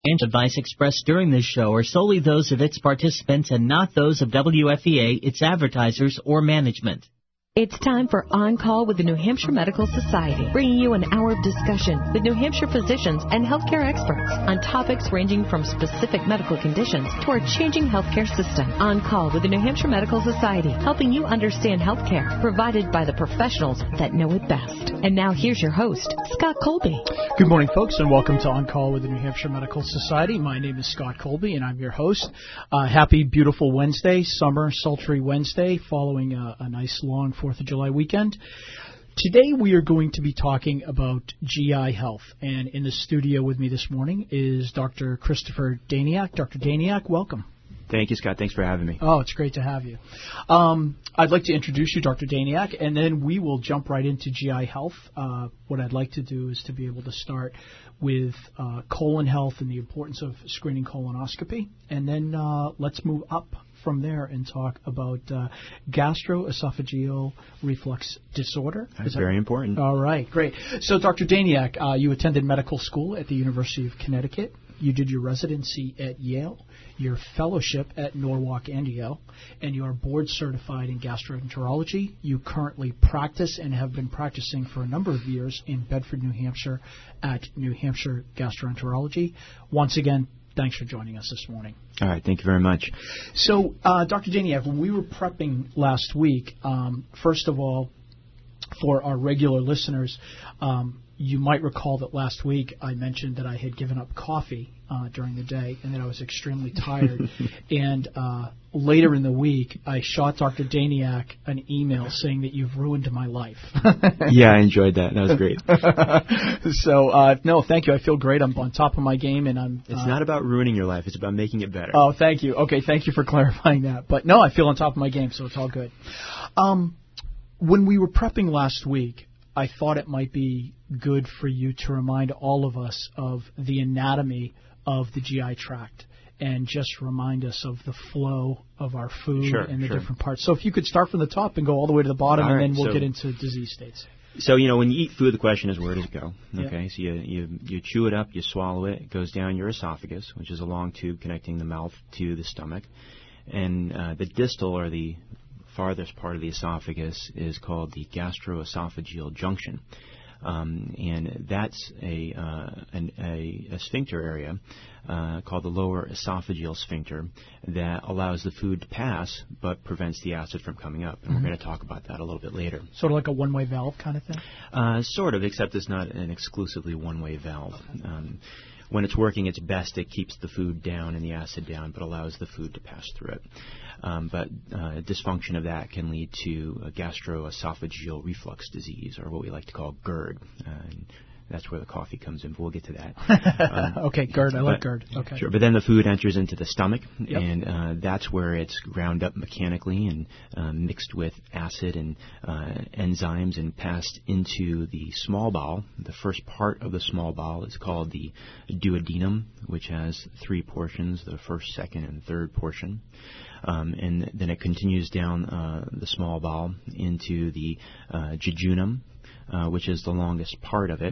Advice expressed during this show are solely those of its participants and not those of WFEA, its advertisers, or management. It's time for On Call with the New Hampshire Medical Society, bringing you an hour of discussion with New Hampshire physicians and healthcare experts on topics ranging from specific medical conditions to our changing healthcare system. On Call with the New Hampshire Medical Society, helping you understand healthcare provided by the professionals that know it best. And now here's your host, Scott Colby. Good morning, folks, and welcome to On Call with the New Hampshire Medical Society. My name is Scott Colby, and I'm your host. Happy, beautiful Wednesday, summer, sultry Wednesday, following a nice, long 4th of July weekend. Today we are going to be talking about GI health, and in the studio with me this morning is Dr. Christopher Daniak. Dr. Daniak, welcome. Thank you, Scott. Thanks for having me. Oh, it's great to have you. I'd like to introduce you, Dr. Daniak, and then we will jump right into GI health. What I'd like to do is to be able to start with colon health and the importance of screening colonoscopy, and then let's move up from there and talk about gastroesophageal reflux disorder. That's very important. All right, great. So, Dr. Daniak, you attended medical school at the University of Connecticut. You did your residency at Yale, your fellowship at Norwalk and Yale, and you are board certified in gastroenterology. You currently practice and have been practicing for a number of years in Bedford, New Hampshire at New Hampshire Gastroenterology. Once again, thanks for joining us this morning. All right, thank you very much. So, Dr. Daniak, when we were prepping last week, first of all, for our regular listeners, you might recall that last week I mentioned that I had given up coffee during the day and that I was extremely tired. And later in the week, I shot Dr. Daniak an email saying that you've ruined my life. Yeah, I enjoyed that. That was great. So, no, thank you. I feel great. I'm on top of my game. And It's not about ruining your life. It's about making it better. Oh, thank you. Okay, thank you for clarifying that. But, no, I feel on top of my game, so it's all good. When we were prepping last week, I thought it might be good for you to remind all of us of the anatomy of the GI tract and just remind us of the flow of our food and the different parts. So if you could start from the top and go all the way to the bottom, and then we'll get into disease states. So, when you eat food, the question is, where does it go? Okay, so you chew it up, you swallow it, it goes down your esophagus, which is a long tube connecting the mouth to the stomach. And the distal, or the farthest part of the esophagus, is called the gastroesophageal junction. And that's a sphincter area called the lower esophageal sphincter that allows the food to pass but prevents the acid from coming up. And we're going to talk about that a little bit later. Sort of like a one-way valve kind of thing? Sort of, except it's not an exclusively one-way valve. When it's working its best, it keeps the food down and the acid down, but allows the food to pass through it. But dysfunction of that can lead to a gastroesophageal reflux disease, or what we like to call GERD. And that's where the coffee comes in, but we'll get to that. Okay, GERD. I like GERD. Okay. Sure, but then the food enters into the stomach, and that's where it's ground up mechanically and mixed with acid and enzymes and passed into the small bowel. The first part of the small bowel is called the duodenum, which has 3 portions, the first, second, and third portion. And then it continues down the small bowel into the jejunum, which is the longest part of it,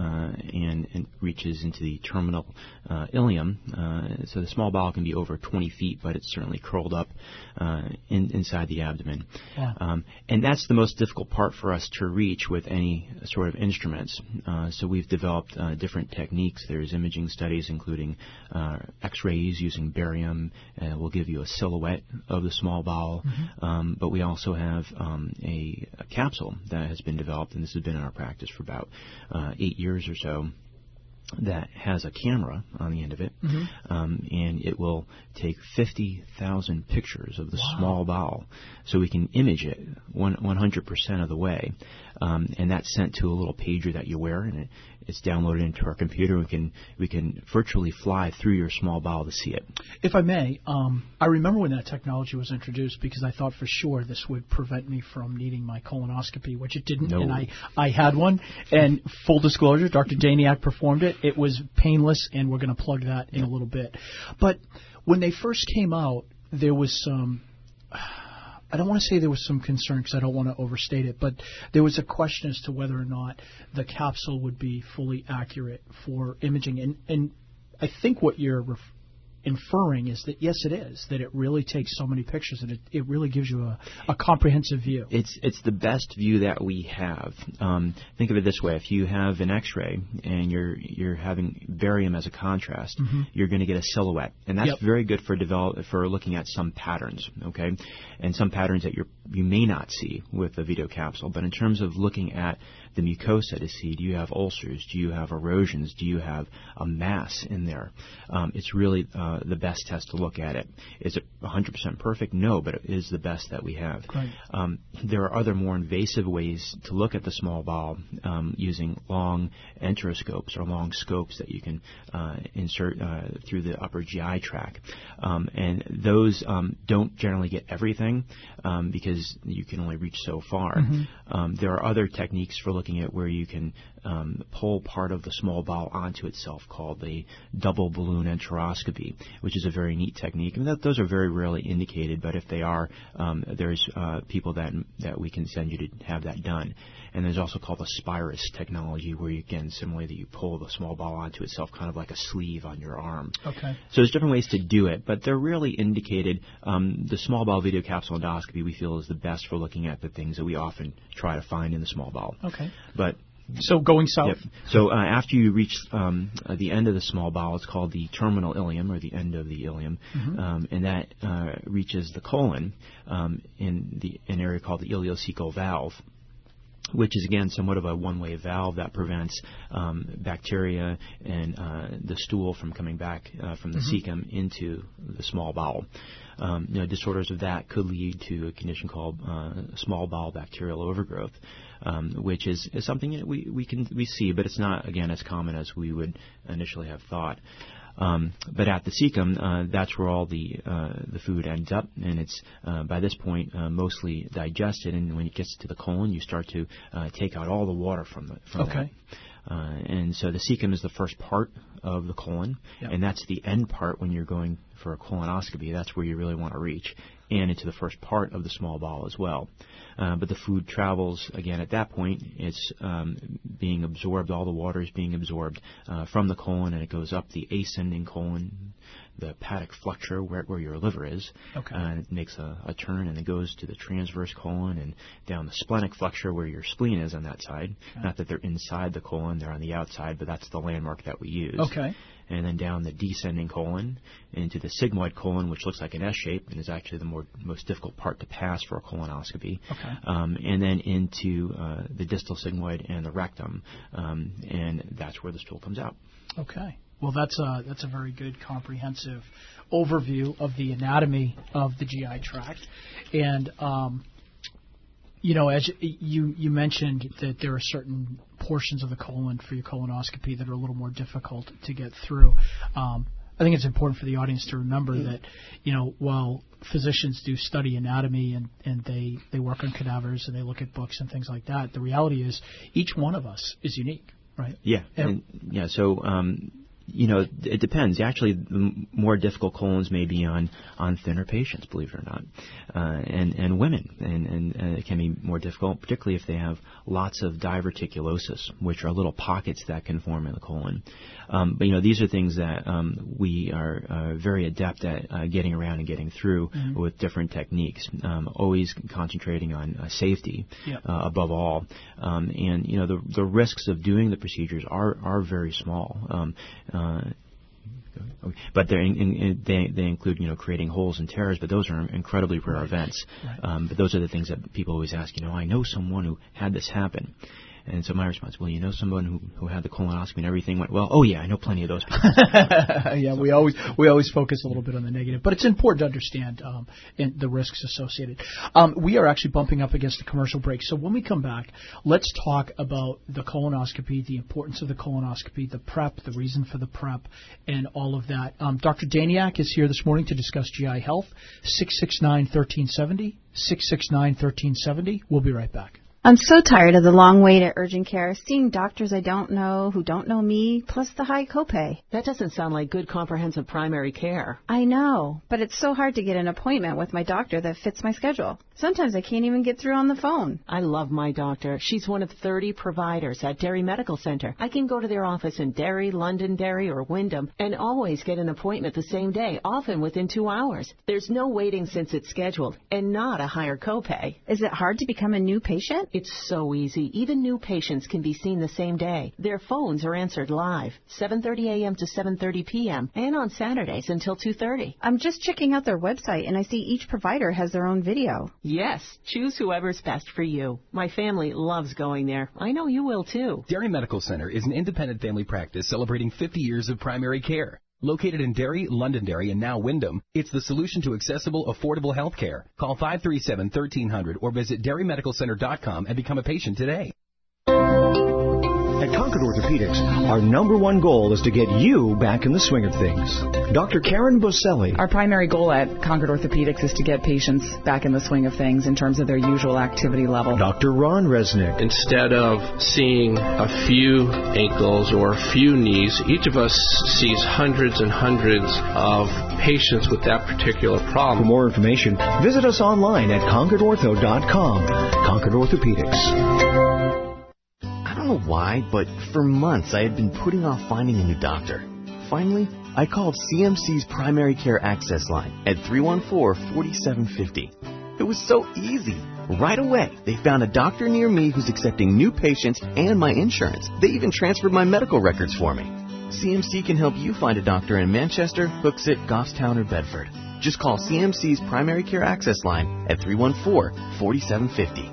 and reaches into the terminal ileum. So the small bowel can be over 20 feet, but it's certainly curled up inside the abdomen. Yeah. And that's the most difficult part for us to reach with any sort of instruments. So we've developed different techniques. There's imaging studies, including X-rays using barium. We'll give you a silhouette of the small bowel. Mm-hmm. But we also have a capsule that has been developed, and this has been in our practice for about 8 years or so, that has a camera on the end of it, and it will take 50,000 pictures of the small bowel, so we can image it 100% of the way, and that's sent to a little pager that you wear, and it's downloaded into our computer. We can virtually fly through your small bowel to see it. If I may, I remember when that technology was introduced, because I thought for sure this would prevent me from needing my colonoscopy, which it didn't, and I had one, and full disclosure, Dr. Daniak performed it. It was painless, and we're going to plug that in a little bit. But when they first came out, there was some... I don't want to say there was some concern, because I don't want to overstate it, but there was a question as to whether or not the capsule would be fully accurate for imaging. And I think what you're inferring is that, yes, it is, that it really takes so many pictures and it really gives you a comprehensive view. It's the best view that we have. Think of it this way. If you have an X-ray and you're having barium as a contrast, you're going to get a silhouette. And that's very good for looking at some patterns, okay? And some patterns that you may not see with a video capsule. But in terms of looking at the mucosa to see, do you have ulcers? Do you have erosions? Do you have a mass in there? It's really the best test to look at it. Is it 100% perfect? No, but it is the best that we have. Right. There are other more invasive ways to look at the small bowel using long enteroscopes or long scopes that you can insert through the upper GI tract. And those don't generally get everything because you can only reach so far. There are other techniques for looking at where you can pull part of the small bowel onto itself called the double balloon enteroscopy, which is a very neat technique. And those are very rarely indicated, but if they are, there's people that we can send you to have that done. And there's also called the Spirus technology, where you, again, similarly, that you pull the small bowel onto itself, kind of like a sleeve on your arm. Okay. So there's different ways to do it, but they're really indicated. The small bowel video capsule endoscopy we feel is the best for looking at the things that we often try to find in the small bowel. Okay. But so going south. Yep. So after you reach the end of the small bowel, it's called the terminal ileum, or the end of the ileum, and that reaches the colon in an area called the ileocecal valve, which is, again, somewhat of a one-way valve that prevents bacteria and the stool from coming back from the cecum into the small bowel. Disorders of that could lead to a condition called small bowel bacterial overgrowth, which is something that we see, but it's not, again, as common as we would initially have thought. But at the cecum, that's where all the food ends up, and it's by this point mostly digested. And when it gets to the colon, you start to take out all the water from that. And so the cecum is the first part of the colon, and that's the end part when you're going for a colonoscopy. That's where you really want to reach, and into the first part of the small bowel as well. But the food travels, again, at that point, it's being absorbed, all the water is being absorbed from the colon, and it goes up the ascending colon, the hepatic flexure, where your liver is. And it makes a turn, and it goes to the transverse colon and down the splenic flexure, where your spleen is on that side. Not that they're inside the colon, they're on the outside, but that's the landmark that we use. And then down the descending colon into the sigmoid colon, which looks like an S shape and is actually the most difficult part to pass for a colonoscopy. And then into the distal sigmoid and the rectum, and that's where the stool comes out. Okay. Well, that's a very good comprehensive overview of the anatomy of the GI tract. And as you mentioned that there are certain portions of the colon for your colonoscopy that are a little more difficult to get through. I think it's important for the audience to remember that, while physicians do study anatomy and they work on cadavers and they look at books and things like that, the reality is each one of us is unique, right? It depends. Actually, the more difficult colons may be on thinner patients, believe it or not, and women, and it can be more difficult, particularly if they have lots of diverticulosis, which are little pockets that can form in the colon. But these are things that we are very adept at getting around and getting through with different techniques. Always concentrating on safety above all, and the risks of doing the procedures are very small. But they include creating holes and tears, but those are incredibly rare events. But those are the things that people always ask. I know someone who had this happen. And so my response, well, someone who had the colonoscopy and everything went well. Oh yeah, I know plenty of those people. We always focus a little bit on the negative, but it's important to understand the risks associated. We are actually bumping up against a commercial break, so when we come back, let's talk about the colonoscopy, the importance of the colonoscopy, the prep, the reason for the prep, and all of that. Dr. Daniak is here this morning to discuss GI health. 669-1370, 669-1370. We'll be right back. I'm so tired of the long wait at urgent care, seeing doctors I don't know who don't know me, plus the high copay. That doesn't sound like good comprehensive primary care. I know, but it's so hard to get an appointment with my doctor that fits my schedule. Sometimes I can't even get through on the phone. I love my doctor. She's one of 30 providers at Derry Medical Center. I can go to their office in Derry, Londonderry, or Wyndham and always get an appointment the same day, often within 2 hours. There's no waiting since it's scheduled and not a higher copay. Is it hard to become a new patient? It's so easy. Even new patients can be seen the same day. Their phones are answered live, 7:30 a.m. to 7:30 p.m. and on Saturdays until 2:30. I'm just checking out their website and I see each provider has their own video. Yes, choose whoever's best for you. My family loves going there. I know you will too. Derry Medical Center is an independent family practice celebrating 50 years of primary care. Located in Derry, Londonderry, and now Wyndham, it's the solution to accessible, affordable health care. Call 537-1300 or visit DerryMedicalCenter.com and become a patient today. At Concord Orthopedics, our number one goal is to get you back in the swing of things. Dr. Karen Boselli. Our primary goal at Concord Orthopedics is to get patients back in the swing of things in terms of their usual activity level. Dr. Ron Resnick. Instead of seeing a few ankles or a few knees, each of us sees hundreds and hundreds of patients with that particular problem. For more information, visit us online at ConcordOrtho.com. Concord Orthopedics. I don't know why, but for months I had been putting off finding a new doctor. Finally, I called CMC's Primary Care Access Line at 314-4750. It was so easy. Right away, they found a doctor near me who's accepting new patients and my insurance. They even transferred my medical records for me. CMC can help you find a doctor in Manchester, Hooksett, Goffstown, or Bedford. Just call CMC's Primary Care Access Line at 314-4750.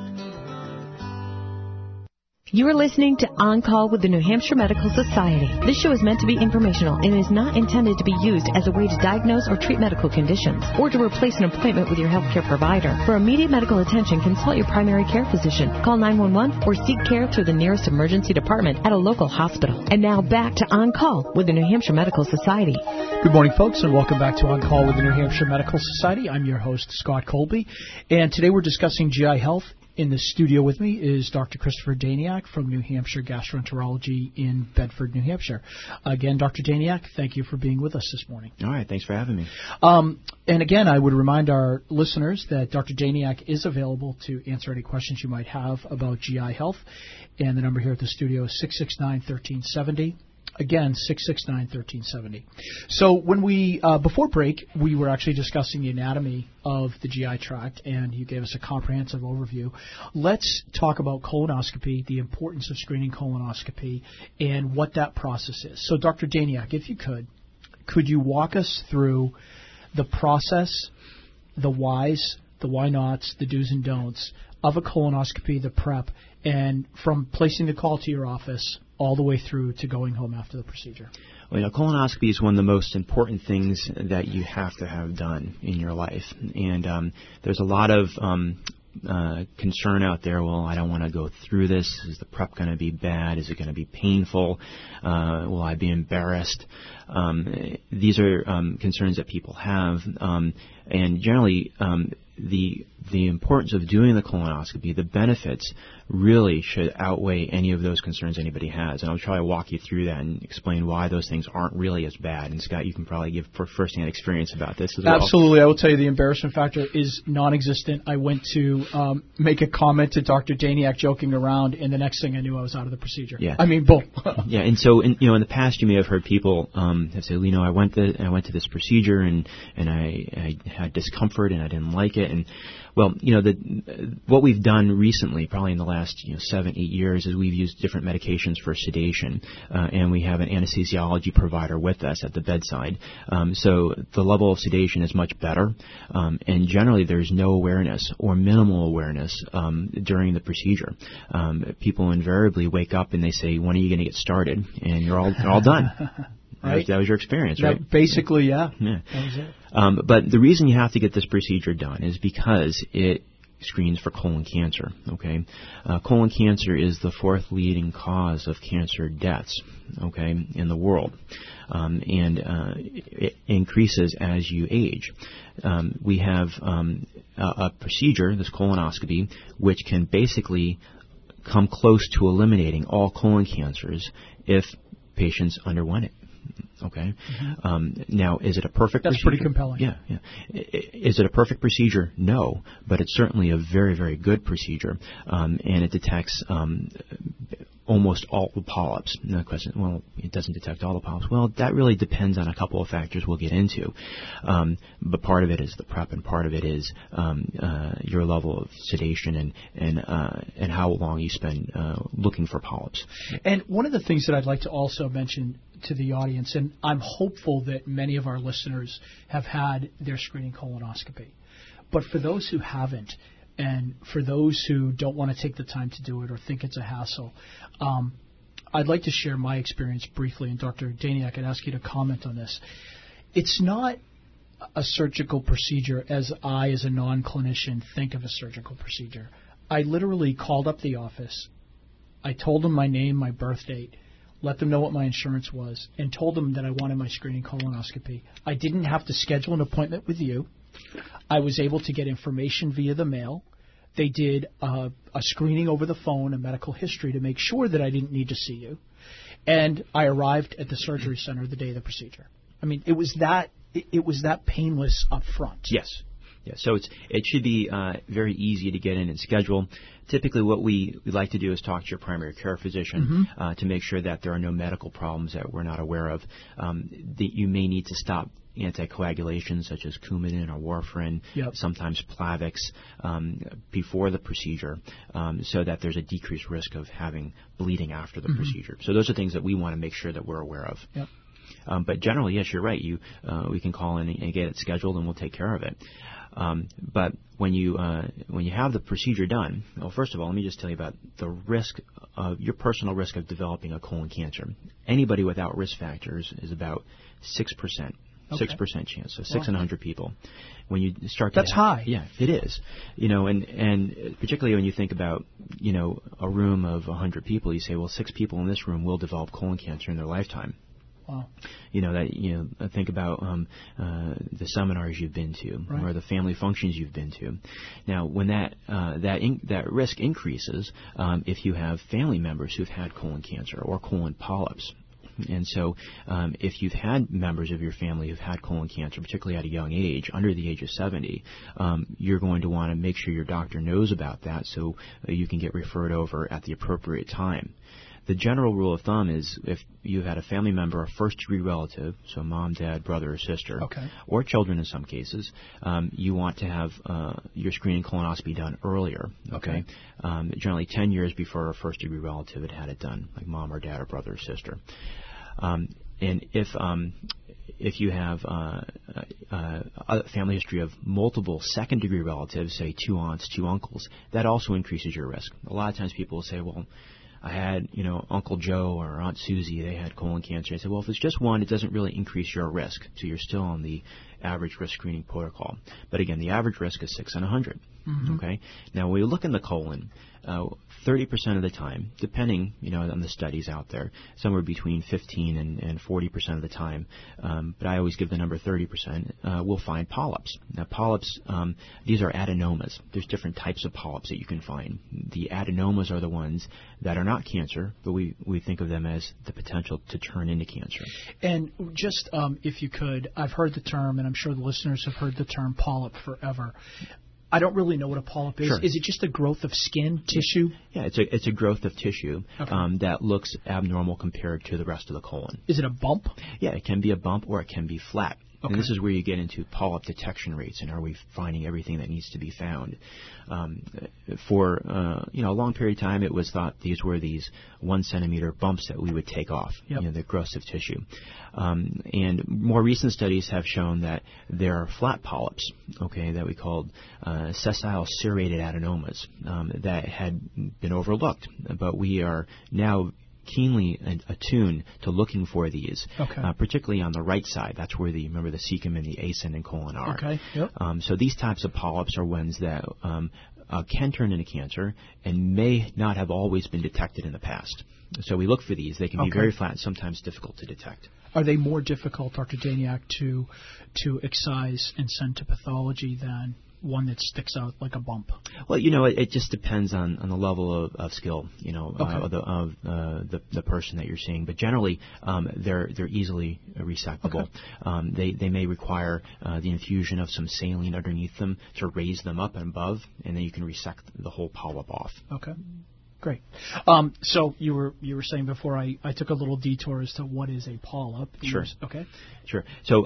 You are listening to On Call with the New Hampshire Medical Society. This show is meant to be informational and is not intended to be used as a way to diagnose or treat medical conditions or to replace an appointment with your healthcare provider. For immediate medical attention, consult your primary care physician. Call 911 or seek care through the nearest emergency department at a local hospital. And now back to On Call with the New Hampshire Medical Society. Good morning, folks, and welcome back to On Call with the New Hampshire Medical Society. I'm your host, Scott Colby, and today we're discussing GI health. In the studio with me is Dr. Christopher Daniak from New Hampshire Gastroenterology in Bedford, New Hampshire. Again, Dr. Daniak, thank you for being with us this morning. All right, thanks for having me. And again, I would remind our listeners that Dr. Daniak is available to answer any questions you might have about GI health. And the number here at the studio is 669-1370. Again, 669-1370. So when we, before break, we were actually discussing the anatomy of the GI tract, and you gave us a comprehensive overview. Let's talk about colonoscopy, the importance of screening colonoscopy, and what that process is. So, Dr. Daniak, if you could you walk us through the process, the whys, the why nots, the do's and don'ts of a colonoscopy, the prep, and from placing the call to your office all the way through to going home after the procedure? Well, colonoscopy is one of the most important things that you have to have done in your life. And there's a lot of concern out there. Well, I don't want to go through this. Is the prep going to be bad? Is it going to be painful? Will I be embarrassed? These are concerns that people have. And generally, the importance of doing the colonoscopy, the benefits really should outweigh any of those concerns anybody has. And I'll try to walk you through that and explain why those things aren't really as bad. And Scott, you can probably give first-hand experience about this as well. Absolutely. I will tell you the embarrassment factor is non-existent. I went to make a comment to Dr. Daniak joking around, and the next thing I knew I was out of the procedure. Yeah. I mean, boom. Yeah, and so in the past you may have heard people have said, I went to this procedure and I had discomfort and I didn't like it. And well, what we've done recently, probably in the last 7-8 years, is we've used different medications for sedation, and we have an anesthesiology provider with us at the bedside. So the level of sedation is much better, and generally there's no awareness or minimal awareness during the procedure. People invariably wake up and they say, "When are you going to get started?" And you're all done. Right. That was your experience, right? Basically, yeah. That was it. But the reason you have to get this procedure done is because it screens for colon cancer. Okay, colon cancer is the 4th leading cause of cancer deaths. Okay, in the world, and it increases as you age. We have a procedure, this colonoscopy, which can basically come close to eliminating all colon cancers if patients underwent it. Okay. Now, is it a perfect That's procedure? pretty compelling. Yeah. Is it a perfect procedure? No, but it's certainly a very, very good procedure, and it detects almost all the polyps. No question. Well, it doesn't detect all the polyps. Well, that really depends on a couple of factors we'll get into. But part of it is the prep, and part of it is your level of sedation and how long you spend looking for polyps. And one of the things that I'd like to also mention to the audience, and I'm hopeful that many of our listeners have had their screening colonoscopy, but for those who haven't, and for those who don't want to take the time to do it or think it's a hassle, I'd like to share my experience briefly, and Dr. Daniak, I'd ask you to comment on this. It's not a surgical procedure as I, as a non-clinician, think of a surgical procedure. I literally called up the office. I told them my name, my birth date, let them know what my insurance was, and told them that I wanted my screening colonoscopy. I didn't have to schedule an appointment with you. I was able to get information via the mail. They did a screening over the phone, a medical history, to make sure that I didn't need to see you. And I arrived at the surgery center the day of the procedure. I mean, it was that painless up front. Yes. Yeah, so it should be very easy to get in and schedule. Typically what we like to do is talk to your primary care physician to make sure that there are no medical problems that we're not aware of. That you may need to stop anticoagulations such as Coumadin or warfarin, sometimes Plavix, before the procedure, so that there's a decreased risk of having bleeding after the procedure. So those are things that we want to make sure that we're aware of. Yep. But generally, yes, you're right. We can call in and get it scheduled, and we'll take care of it. But when you have the procedure done, well, first of all, let me just tell you about the risk of your personal risk of developing a colon cancer. Anybody without risk factors is about 6%. 6% chance, so 6 in 100 people. When you start to That's high. Yeah, it is. And particularly when you think about, a room of 100 people, you say, well, 6 people in this room will develop colon cancer in their lifetime. Wow. Think about the seminars you've been to, or the family functions you've been to. Now, when that risk increases, if you have family members who've had colon cancer or colon polyps. And so if you've had members of your family who've had colon cancer, particularly at a young age, under the age of 70, you're going to want to make sure your doctor knows about that so you can get referred over at the appropriate time. The general rule of thumb is if you've had a family member, a first-degree relative, so mom, dad, brother, or sister, or children in some cases, you want to have your screening colonoscopy done earlier, generally 10 years before a first-degree relative had it done, like mom or dad or brother or sister. And if you have a family history of multiple second-degree relatives, say 2 aunts, 2 uncles, that also increases your risk. A lot of times people will say, well, I had, Uncle Joe or Aunt Susie, they had colon cancer. I said, well, if it's just one, it doesn't really increase your risk. So you're still on the average risk screening protocol. But again, the average risk is 6 in 100. Okay. Now, when you look in the colon, 30% of the time, depending, on the studies out there, somewhere between 15 and 40% of the time, but I always give the number 30%, we'll find polyps. Now, polyps, these are adenomas. There's different types of polyps that you can find. The adenomas are the ones that are not cancer, but we think of them as the potential to turn into cancer. And just, if you could, I've heard the term, and I'm sure the listeners have heard the term polyp forever. I don't really know what a polyp is. Sure. Is it just a growth of skin tissue? Yeah, it's a growth of tissue that looks abnormal compared to the rest of the colon. Is it a bump? Yeah, it can be a bump or it can be flat. And this is where you get into polyp detection rates and are we finding everything that needs to be found. For a long period of time, it was thought these were these 1 centimeter bumps that we would take off, the growths of tissue. And more recent studies have shown that there are flat polyps, that we called sessile serrated adenomas that had been overlooked. But we are now keenly attuned to looking for these, particularly on the right side. That's where the cecum and the ascending colon are. So these types of polyps are ones that can turn into cancer and may not have always been detected in the past. So we look for these. They can be very flat and sometimes difficult to detect. Are they more difficult, Dr. Daniak, to excise and send to pathology than one that sticks out like a bump? Well, it just depends on the level of skill, of the person that you're seeing. But generally, they're easily resectable. Okay. They may require the infusion of some saline underneath them to raise them up and above, and then you can resect the whole polyp off. Okay. Great. So you were saying before I took a little detour as to what is a polyp. Sure. Okay. Sure. So,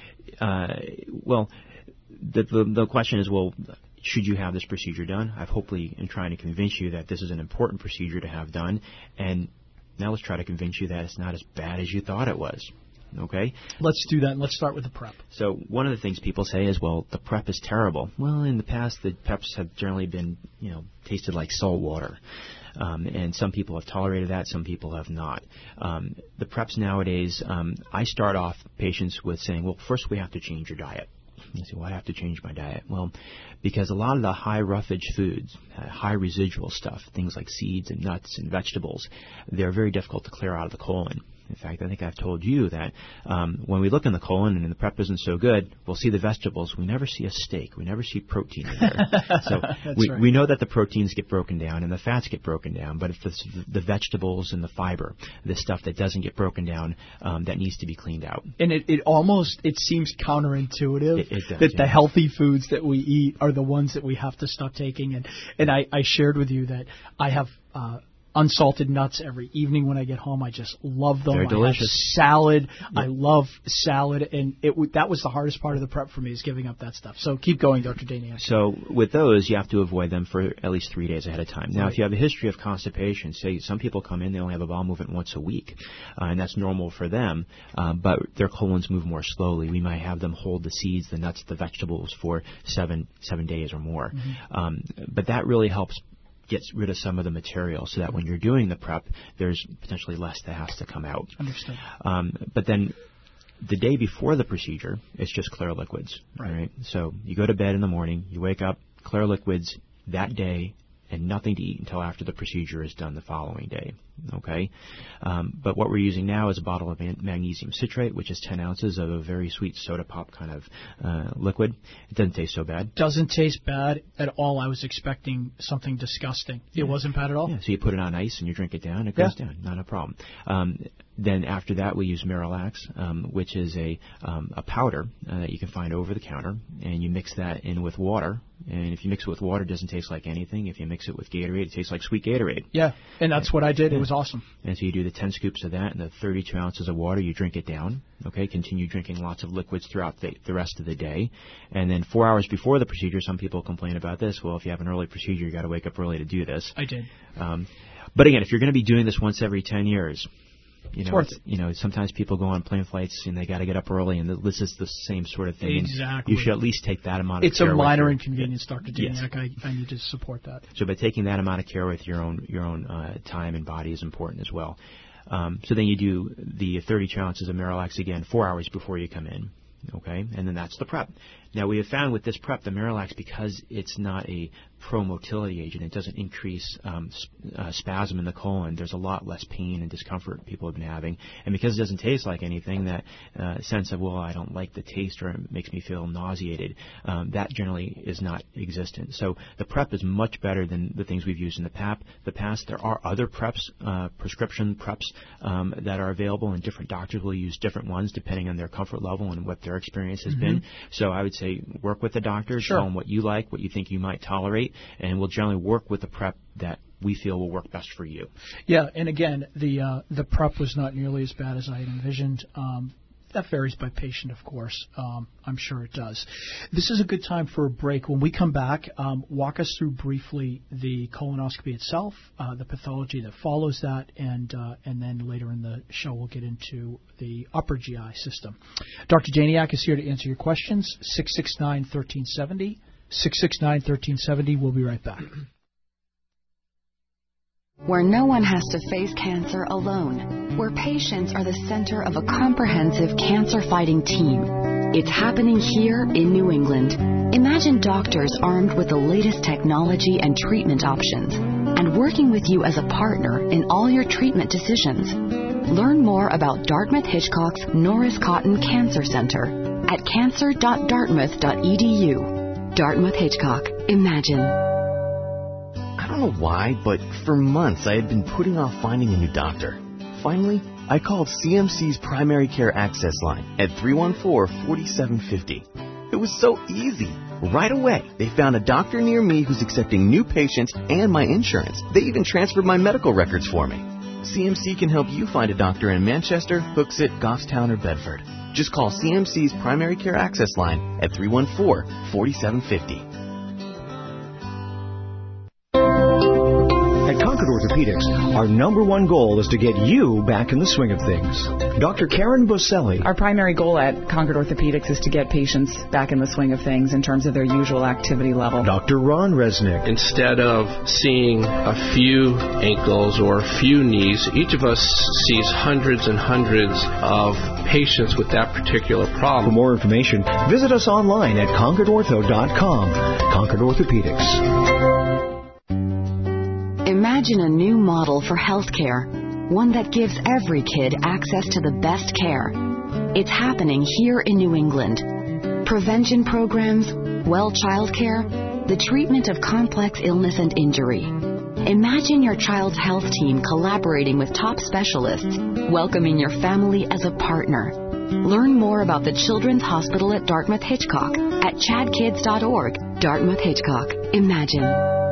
the question is, should you have this procedure done? I've hopefully been trying to convince you that this is an important procedure to have done, and now let's try to convince you that it's not as bad as you thought it was. Okay? Let's do that, and let's start with the prep. So one of the things people say is, the prep is terrible. Well, in the past, the preps have generally been, tasted like salt water. And some people have tolerated that, some people have not. The preps nowadays, I start off patients with saying, first we have to change your diet. You say, I have to change my diet. Well, because a lot of the high roughage foods, high residual stuff, things like seeds and nuts and vegetables, they're very difficult to clear out of the colon. In fact, I think I've told you that when we look in the colon and the prep isn't so good, we'll see the vegetables. We never see a steak. We never see protein in there. So we know that the proteins get broken down and the fats get broken down, but it's the vegetables and the fiber, the stuff that doesn't get broken down, that needs to be cleaned out. And it seems counterintuitive it does, the healthy foods that we eat are the ones that we have to stop taking. And I shared with you that I have unsalted nuts every evening when I get home. I just love them. They're delicious. Salad. Yep. I love salad, and that was the hardest part of the prep for me, is giving up that stuff. So keep going, Dr. Daniak. So with those, you have to avoid them for at least 3 days ahead of time. Now, if you have a history of constipation, say some people come in, they only have a bowel movement once a week, and that's normal for them, but their colons move more slowly. We might have them hold the seeds, the nuts, the vegetables for seven days or more. Mm-hmm. But that really helps gets rid of some of the material so that when you're doing the prep, there's potentially less that has to come out. Understood. But then the day before the procedure, it's just clear liquids. Right? So you go to bed in the morning, you wake up, clear liquids that day, and nothing to eat until after the procedure is done the following day. Okay? But what we're using now is a bottle of magnesium citrate, which is 10 ounces of a very sweet soda pop kind of liquid. It doesn't taste so bad. Doesn't taste bad at all. I was expecting something disgusting. It wasn't bad at all? Yeah, so you put it on ice and you drink it down. It goes down. Not a problem. Then after that, we use Miralax, which is a powder that you can find over the counter, and you mix that in with water. And if you mix it with water, it doesn't taste like anything. If you mix it with Gatorade, it tastes like sweet Gatorade. Yeah, and that's what I did. It was awesome. And so you do the 10 scoops of that and the 32 ounces of water. You drink it down. Okay, continue drinking lots of liquids throughout the rest of the day. And then 4 hours before the procedure, some people complain about this. Well, if you have an early procedure, you got to wake up early to do this. I did. But again, if you're going to be doing this once every 10 years, sometimes people go on plane flights and they got to get up early, and this is the same sort of thing. Exactly. You should at least take that amount of care. It's a minor inconvenience, Dr. Daniak. Yes. I need to support that. So by taking that amount of care with your own time and body is important as well. So then you do the 32 ounces of Miralax again 4 hours before you come in. Okay, and then that's the prep. Now, we have found with this prep, the Miralax, because it's not a pro-motility agent, it doesn't increase spasm in the colon. There's a lot less pain and discomfort people have been having. And because it doesn't taste like anything, that sense of, I don't like the taste or it makes me feel nauseated, that generally is not existent. So the prep is much better than the things we've used in the past. There are other preps, prescription preps, that are available, and different doctors will use different ones depending on their comfort level and what their experience has been. So I would say work with the doctor, tell them what you like, what you think you might tolerate, and we'll generally work with the prep that we feel will work best for you. Yeah, and again, the prep was not nearly as bad as I had envisioned. That varies by patient, of course. I'm sure it does. This is a good time for a break. When we come back, walk us through briefly the colonoscopy itself, the pathology that follows that, and then later in the show we'll get into the upper GI system. Dr. Daniak is here to answer your questions. 669-1370. 669-1370. We'll be right back. Where no one has to face cancer alone. Where patients are the center of a comprehensive cancer-fighting team. It's happening here in New England. Imagine doctors armed with the latest technology and treatment options, and working with you as a partner in all your treatment decisions. Learn more about Dartmouth-Hitchcock's Norris Cotton Cancer Center at cancer.dartmouth.edu. Dartmouth Hitchcock. Imagine. I don't know why, but for months I had been putting off finding a new doctor. Finally, I called CMC's Primary Care Access Line at 314-4750. It was so easy. Right away, they found a doctor near me who's accepting new patients and my insurance. They even transferred my medical records for me. CMC can help you find a doctor in Manchester, Hooksett, Goffstown, or Bedford. Just call CMC's Primary Care Access Line at 314-4750. At Concord Orthopedics, our #1 goal is to get you back in the swing of things. Dr. Karen Boselli. Our primary goal at Concord Orthopedics is to get patients back in the swing of things in terms of their usual activity level. Dr. Ron Resnick. Instead of seeing a few ankles or a few knees, each of us sees hundreds and hundreds of patients with that particular problem. For more information, visit us online at concordortho.com. Concord Orthopedics. Imagine a new model for healthcare, one that gives every kid access to the best care. It's happening here in New England. Prevention programs, well childcare, the treatment of complex illness and injury. Imagine your child's health team collaborating with top specialists, welcoming your family as a partner. Learn more about the Children's Hospital at Dartmouth Hitchcock at chadkids.org. Dartmouth Hitchcock. Imagine.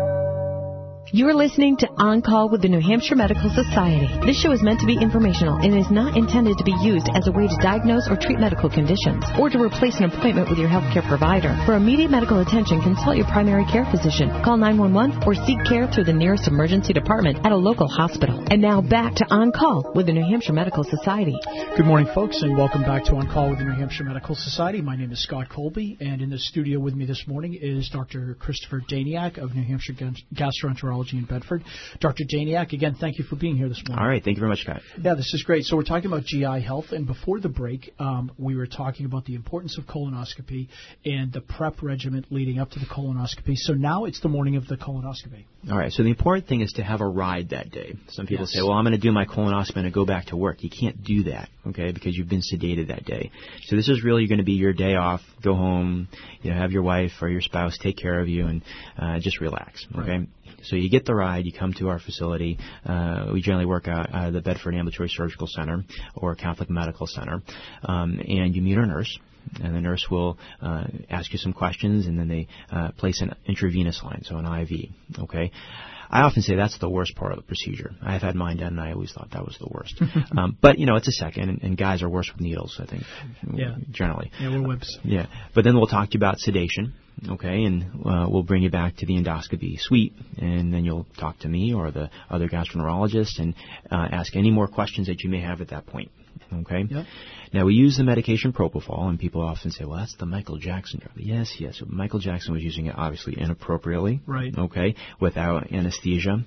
You're listening to On Call with the New Hampshire Medical Society. This show is meant to be informational and is not intended to be used as a way to diagnose or treat medical conditions or to replace an appointment with your healthcare provider. For immediate medical attention, consult your primary care physician. Call 911 or seek care through the nearest emergency department at a local hospital. And now back to On Call with the New Hampshire Medical Society. Good morning, folks, and welcome back to On Call with the New Hampshire Medical Society. My name is Scott Colby, and in the studio with me this morning is Dr. Christopher Daniak of New Hampshire Gastroenterology in Bedford. Dr. Daniak, again, thank you for being here this morning. All right. Thank you very much, Scott. Yeah, this is great. So we're talking about GI health, and before the break, we were talking about the importance of colonoscopy and the prep regimen leading up to the colonoscopy. So now it's the morning of the colonoscopy. All right. So the important thing is to have a ride that day. Some people say, well, I'm going to do my colonoscopy and go back to work. You can't do that, okay, because you've been sedated that day. So this is really going to be your day off. Go home, have your wife or your spouse take care of you and just relax, okay? Right. So you get the ride, you come to our facility. We generally work out of the Bedford Ambulatory Surgical Center or Catholic Medical Center, and you meet our nurse. And the nurse will ask you some questions, and then they place an intravenous line, so an IV, okay? I often say that's the worst part of the procedure. I've had mine done, and I always thought that was the worst. But, it's a second, and guys are worse with needles, I think, generally. Yeah, we're whips. Yeah. But then we'll talk to you about sedation, okay, and we'll bring you back to the endoscopy suite, and then you'll talk to me or the other gastroenterologist and ask any more questions that you may have at that point. Okay? Yep. Now, we use the medication propofol, and people often say, well, that's the Michael Jackson drug. Yes. Michael Jackson was using it, obviously, inappropriately. Right. Okay? Without anesthesia.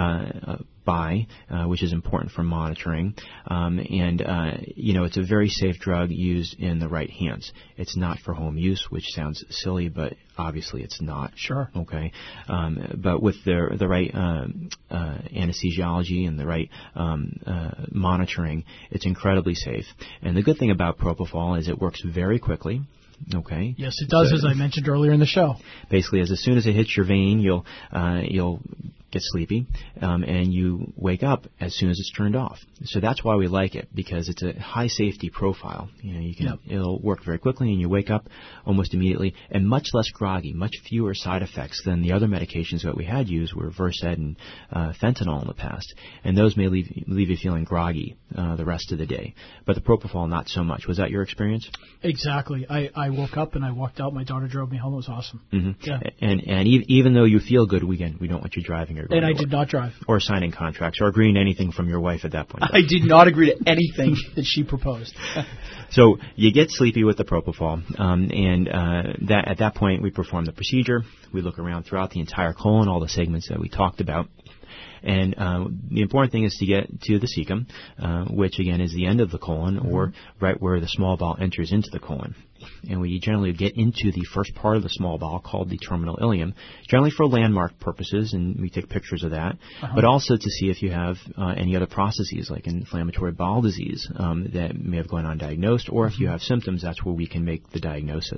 Which is important for monitoring. It's a very safe drug used in the right hands. It's not for home use, which sounds silly, but obviously it's not. Sure. Okay. But with the right anesthesiology and the right monitoring, it's incredibly safe. And the good thing about propofol is it works very quickly. Okay. Yes, it does, as I mentioned earlier in the show. Basically, as soon as it hits your vein, you'll get sleepy, and you wake up as soon as it's turned off. So that's why we like it, because it's a high safety profile. It'll work very quickly, and you wake up almost immediately, and much less groggy, much fewer side effects than the other medications that we had used were Versed and fentanyl in the past, and those may leave you feeling groggy the rest of the day. But the propofol, not so much. Was that your experience? Exactly. I woke up and I walked out. My daughter drove me home. It was awesome. Mm-hmm. Yeah. And even though you feel good, we don't want you driving or going and I did not drive. Or signing contracts or agreeing to anything from your wife at that point. I did not agree to anything that she proposed. So you get sleepy with the propofol, and at that point we perform the procedure. We look around throughout the entire colon, all the segments that we talked about. And the important thing is to get to the cecum, which, again, is the end of the colon or right where the small bowel enters into the colon. and we generally get into the first part of the small bowel called the terminal ileum, generally for landmark purposes, and we take pictures of that, but also to see if you have any other processes like inflammatory bowel disease that may have gone undiagnosed, or if you have symptoms, that's where we can make the diagnosis.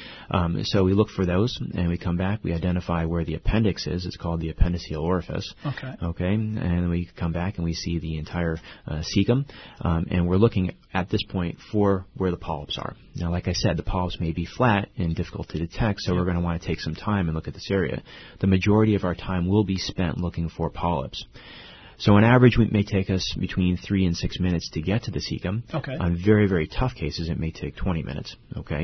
So we look for those, and we come back, we identify where the appendix is. It's called the appendiceal orifice. Okay, and we come back and we see the entire cecum, and we're looking at this point for where the polyps are. Now, like I said, the polyps may be flat and difficult to detect, so we're going to want to take some time and look at this area. The majority of our time will be spent looking for polyps. So on average, it may take us between 3 and 6 minutes to get to the cecum. On very, very tough cases, it may take 20 minutes.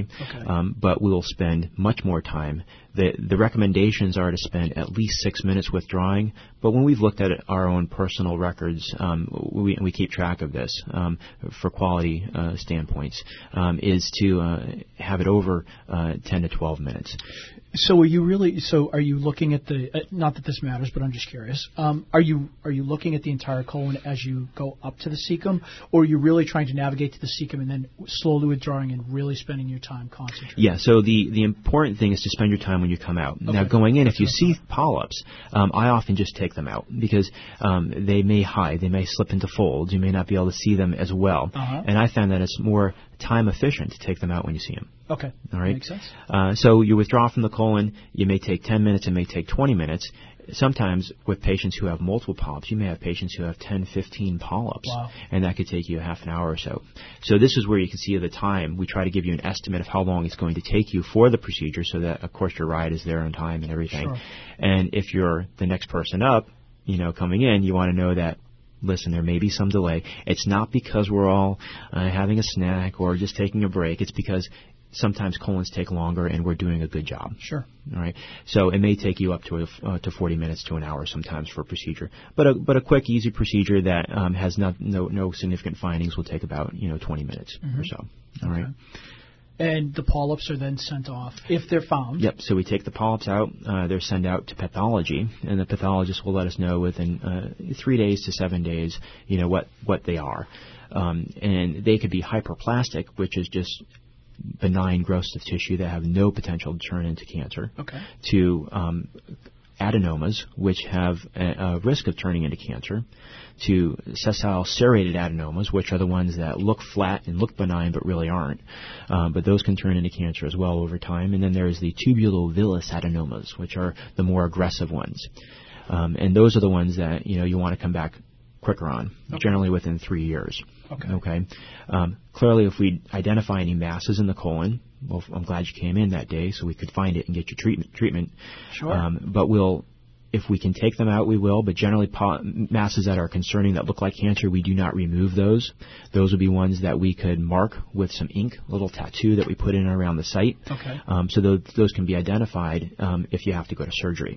But we'll spend much more time. The recommendations are to spend at least 6 minutes withdrawing. But when we've looked at our own personal records, we keep track of this for quality standpoints, is to have it over 10 to 12 minutes. So are you looking at the, not that this matters, but I'm just curious, are you looking at the entire colon as you go up to the cecum, or are you really trying to navigate to the cecum and then slowly withdrawing and really spending your time concentrating? Yeah, so the important thing is to spend your time when you come out. Now, going in, if you see polyps, I often just take them out because they may hide, they may slip into folds, you may not be able to see them as well. And I found that it's more time efficient to take them out when you see them. All right. Makes sense. So you withdraw from the colon. You may take 10 minutes. It may take 20 minutes. Sometimes with patients who have multiple polyps, you may have patients who have 10, 15 polyps. And that could take you half an hour or so. So this is where you can see the time. We try to give you an estimate of how long it's going to take you for the procedure so that, of course, your ride is there on time and everything. And if you're the next person up, coming in, you want to know that, listen, there may be some delay. It's not because we're all having a snack or just taking a break. It's because sometimes colons take longer and we're doing a good job. All right. So it may take you up to 40 minutes to an hour sometimes for a procedure. But a quick, easy procedure that has no significant findings will take about 20 minutes or so. All right. And the polyps are then sent off if they're found. Yep. So we take the polyps out. They're sent out to pathology, and the pathologist will let us know within 3 days to 7 days, what they are. And they could be hyperplastic, which is just benign growths of tissue that have no potential to turn into cancer, to adenomas, which have a risk of turning into cancer, to sessile serrated adenomas, which are the ones that look flat and look benign but really aren't. But those can turn into cancer as well over time. And then there's the tubulovillous adenomas, which are the more aggressive ones. And those are the ones that you want to come back quicker on, generally within 3 years. Clearly, if we identify any masses in the colon, well, I'm glad you came in that day so we could find it and get you treatment. But if we can take them out, we will. But generally, masses that are concerning that look like cancer, we do not remove those. Those would be ones that we could mark with some ink, a little tattoo that we put in around the site. So those can be identified if you have to go to surgery.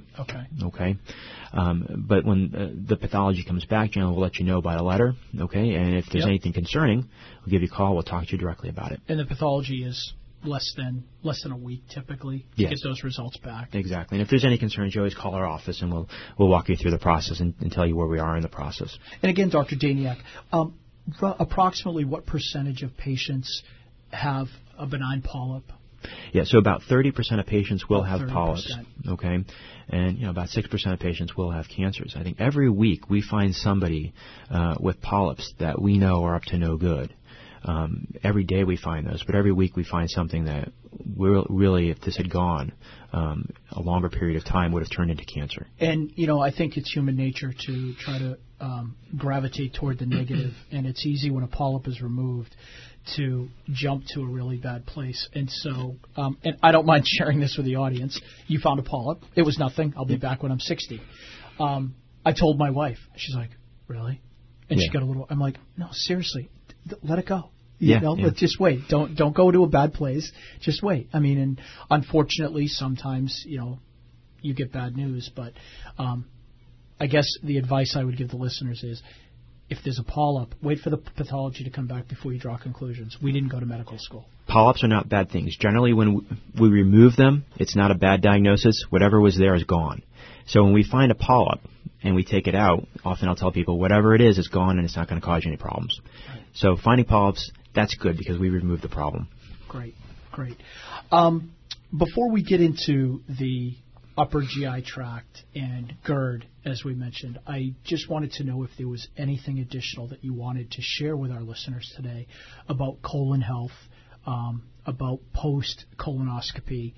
But when the pathology comes back, generally we'll let you know by a letter. And if there's anything concerning, we'll give you a call. We'll talk to you directly about it. And the pathology is less than a week typically to get those results back. Exactly. And if there's any concerns, you always call our office and we'll walk you through the process and tell you where we are in the process. And again, Dr. Daniak, approximately what percentage of patients have a benign polyp? Yeah, so about 30% of patients will have polyps, and about 6% of patients will have cancers. I think every week we find somebody with polyps that we know are up to no good. Every day we find those, but every week we find something that really, if this had gone a longer period of time, would have turned into cancer. And, I think it's human nature to try to gravitate toward the negative, and it's easy when a polyp is removed to jump to a really bad place. And so, and I don't mind sharing this with the audience. You found a polyp. It was nothing. I'll be back when I'm 60. I told my wife. She's like, really? And she got a little, I'm like, no, seriously, let it go. Just wait. Don't go to a bad place. Just wait. I mean, and unfortunately, sometimes, you get bad news. But I guess the advice I would give the listeners is, if there's a polyp, wait for the pathology to come back before you draw conclusions. We didn't go to medical school. Polyps are not bad things. Generally, when we remove them, it's not a bad diagnosis. Whatever was there is gone. So when we find a polyp and we take it out, often I'll tell people, whatever it is, it's gone and it's not going to cause you any problems. So finding polyps, that's good because we removed the problem. Great. Great. Before we get into the upper GI tract and GERD, as we mentioned, I just wanted to know if there was anything additional that you wanted to share with our listeners today about colon health, about post-colonoscopy,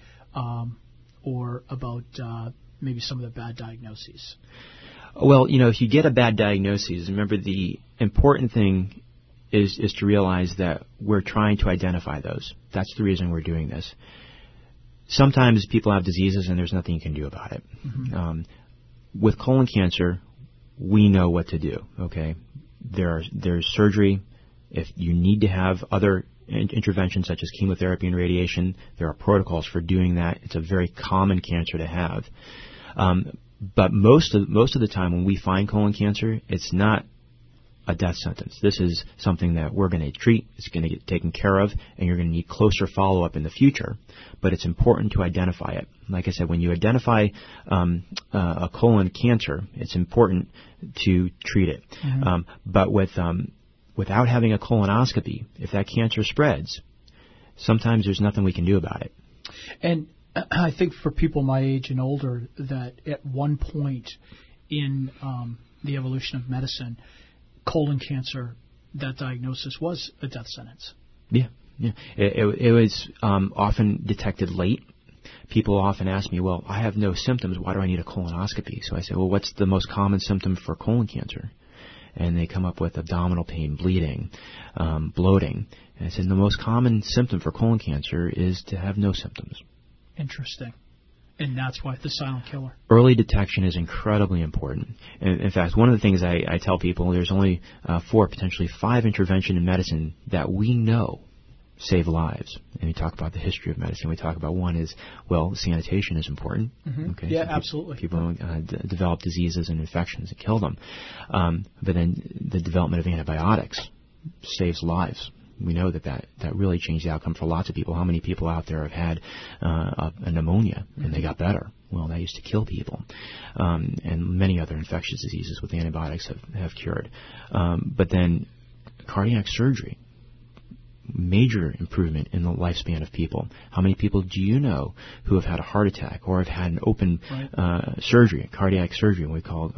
or about maybe some of the bad diagnoses. Well, if you get a bad diagnosis, remember the important thing is to realize that we're trying to identify those. That's the reason we're doing this. Sometimes people have diseases and there's nothing you can do about it. Mm-hmm. With colon cancer, we know what to do, okay? There's surgery. If you need to have other interventions such as chemotherapy and radiation, there are protocols for doing that. It's a very common cancer to have. But most of the time when we find colon cancer, it's not a death sentence. This is something that we're going to treat, it's going to get taken care of, and you're going to need closer follow-up in the future. But it's important to identify it. Like I said, when you identify a colon cancer, it's important to treat it. Mm-hmm. But without having a colonoscopy, if that cancer spreads, sometimes there's nothing we can do about it. And I think for people my age and older, that at one point in the evolution of medicine, colon cancer, that diagnosis was a death sentence. Yeah. It was often detected late. People often ask me, well, I have no symptoms. Why do I need a colonoscopy? So I say, well, what's the most common symptom for colon cancer? And they come up with abdominal pain, bleeding, bloating. And I said, the most common symptom for colon cancer is to have no symptoms. Interesting. And that's why it's the silent killer. Early detection is incredibly important. And in fact, one of the things I tell people, there's only 4, potentially 5 interventions in medicine that we know save lives. And we talk about the history of medicine. We talk about one is, well, sanitation is important. Mm-hmm. Okay, yeah, so absolutely. People develop diseases and infections that kill them. But then the development of antibiotics saves lives. We know that really changed the outcome for lots of people. How many people out there have had a pneumonia and they got better? Well, that used to kill people. And many other infectious diseases with antibiotics have cured. But then cardiac surgery, major improvement in the lifespan of people. How many people do you know who have had a heart attack or have had an open surgery, cardiac surgery, what we call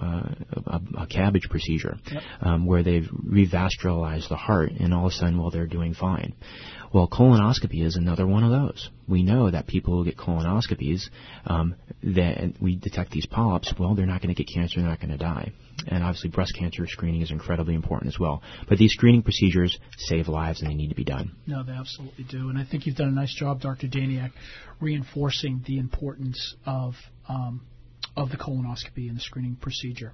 a cabbage procedure, where they've revascularized the heart, and all of a sudden, well, they're doing fine. Well, colonoscopy is another one of those. We know that people who get colonoscopies, that we detect these polyps, well, they're not going to get cancer, they're not going to die. And obviously breast cancer screening is incredibly important as well. But these screening procedures save lives and they need to be done. No, they absolutely do. And I think you've done a nice job, Dr. Daniak, reinforcing the importance of the colonoscopy and the screening procedure.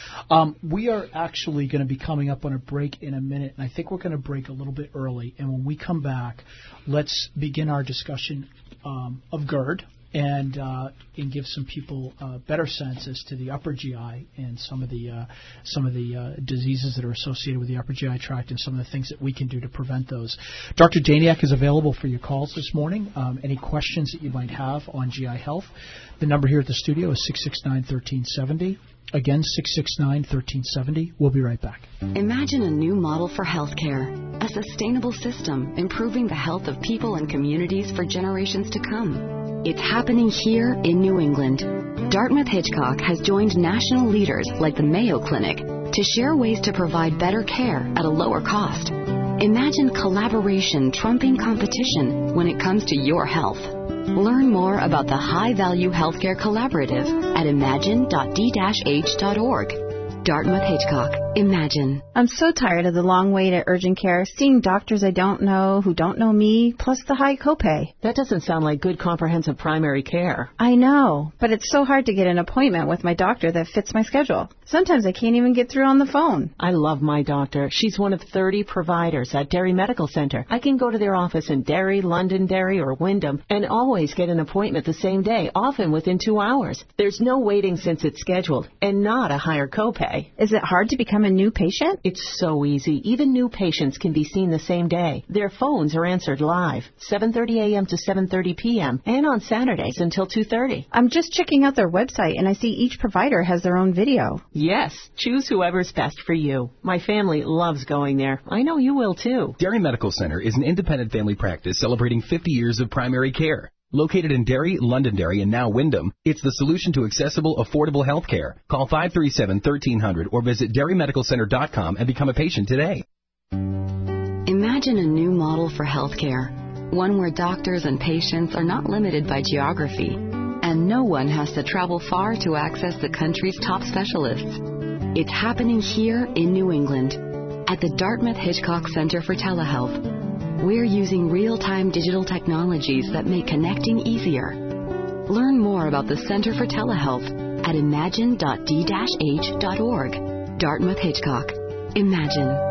We are actually going to be coming up on a break in a minute, and I think we're going to break a little bit early. And when we come back, let's begin our discussion of GERD and give some people a better sense as to the upper GI and some of the diseases that are associated with the upper GI tract and some of the things that we can do to prevent those. Dr. Daniak is available for your calls this morning. Any questions that you might have on GI health, the number here at the studio is 669-1370. Again, 669-1370. We'll be right back. Imagine a new model for healthcare, a sustainable system improving the health of people and communities for generations to come. It's happening here in New England. Dartmouth-Hitchcock has joined national leaders like the Mayo Clinic to share ways to provide better care at a lower cost. Imagine collaboration trumping competition when it comes to your health. Learn more about the High Value Healthcare Collaborative at imagine.d-h.org. Dartmouth-Hitchcock. Imagine. I'm so tired of the long wait at urgent care, seeing doctors I don't know who don't know me, plus the high copay. That doesn't sound like good comprehensive primary care. I know, but it's so hard to get an appointment with my doctor that fits my schedule. Sometimes I can't even get through on the phone. I love my doctor. She's one of 30 providers at Derry Medical Center. I can go to their office in Derry, Londonderry, or Wyndham and always get an appointment the same day, often within 2 hours. There's no waiting since it's scheduled, and not a higher copay. day. Is it hard to become a new patient? It's so easy. Even new patients can be seen the same day. Their phones are answered live, 7:30 a.m. to 7:30 p.m., and on Saturdays until 2:30. I'm just checking out their website, and I see each provider has their own video. Yes, choose whoever's best for you. My family loves going there. I know you will, too. Derry Medical Center is an independent family practice celebrating 50 years of primary care. Located in Derry, Londonderry, and now Wyndham, it's the solution to accessible, affordable health care. Call 537-1300 or visit DerryMedicalCenter.com and become a patient today. Imagine a new model for healthcare, one where doctors and patients are not limited by geography, and no one has to travel far to access the country's top specialists. It's happening here in New England at the Dartmouth Hitchcock Center for Telehealth. We're using real-time digital technologies that make connecting easier. Learn more about the Center for Telehealth at imagine.d-h.org. Dartmouth Hitchcock. Imagine.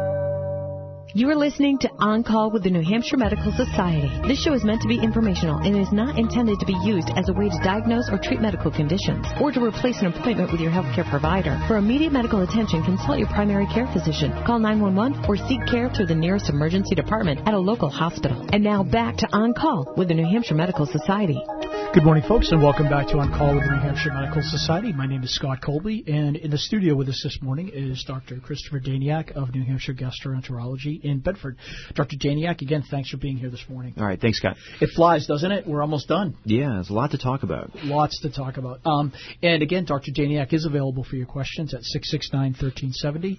You are listening to On Call with the New Hampshire Medical Society. This show is meant to be informational and is not intended to be used as a way to diagnose or treat medical conditions or to replace an appointment with your healthcare provider. For immediate medical attention, consult your primary care physician. Call 911 or seek care through the nearest emergency department at a local hospital. And now back to On Call with the New Hampshire Medical Society. Good morning, folks, and welcome back to On Call with the New Hampshire Medical Society. My name is Scott Colby, and in the studio with us this morning is Dr. Christopher Daniak of New Hampshire Gastroenterology in Bedford. Dr. Daniak, again, thanks for being here this morning. All right, thanks, Scott. It flies, doesn't it? We're almost done. Yeah, there's a lot to talk about. Lots to talk about. And again, Dr. Daniak is available for your questions at 669-1370,